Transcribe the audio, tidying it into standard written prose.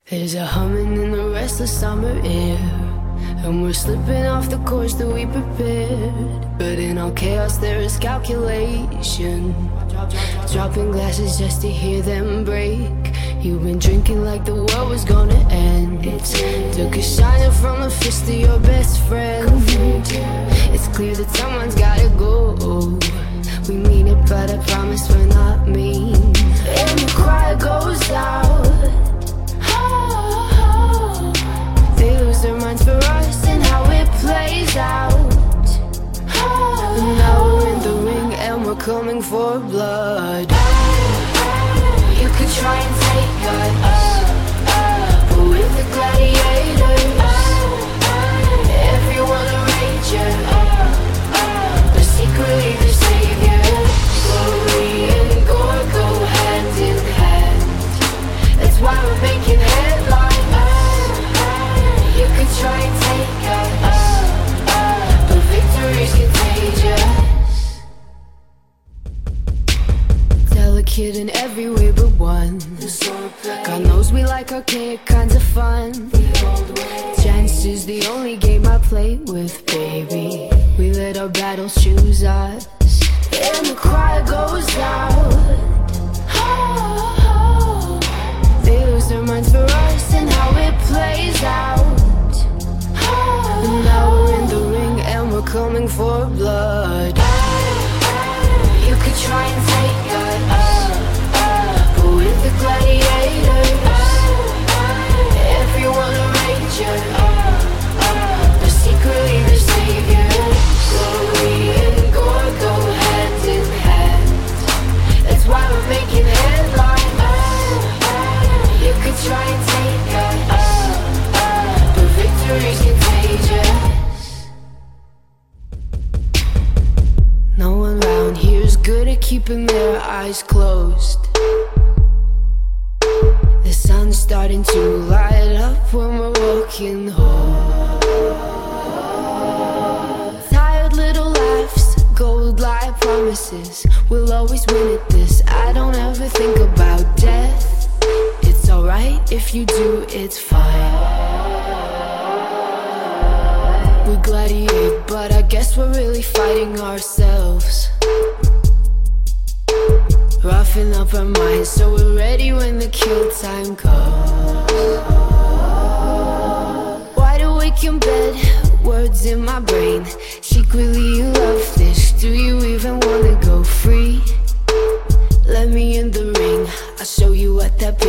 There's a humming in the restless summer air, and we're slipping off the course that we prepared. But in all chaos there is calculation, dropping glasses just to hear them break. You've been drinking like the world was gonna end. Took a shiner from the fist of your best friend. It's clear that someone's gotta go. We mean it, but I promise we're not mean. And the cry goes out. They lose their minds for us and how it plays out. And now we're in the ring and we're coming for blood. You could try and take us, but with the gladiators, everyone a rager, but secretly the saviors. Glory and gore go hand in hand. That's why we're making headlines. You could try and take us, but victory's contagious. Delicate in every way but one. God knows we like archaic kinds of fun. Chance is the only game I play with, baby. We let our battles choose us. And the cry goes out. They lose their minds for us and how it plays out. And now we're in the ring and we're coming for blood. You could try and take us, but with the gladiators, everyone a rager, but secretly the saviors. Glory and gore go hand in hand. That's why we're making headlines. You could try and take us, but victory's contagious. No one around here is good at keeping their eyes closed. The sun's starting to light up when we're walking home. Tired little laughs, gold-like promises. We'll always win at this. I don't ever think about death. It's alright if you do, it's fine. We gladiate, but I guess we're really fighting ourselves. Roughing up our minds so we're ready when the kill time comes. Wide awake in bed, words in my brain. Secretly you love this, do you even wanna go free? Let me in the ring, I'll show you what that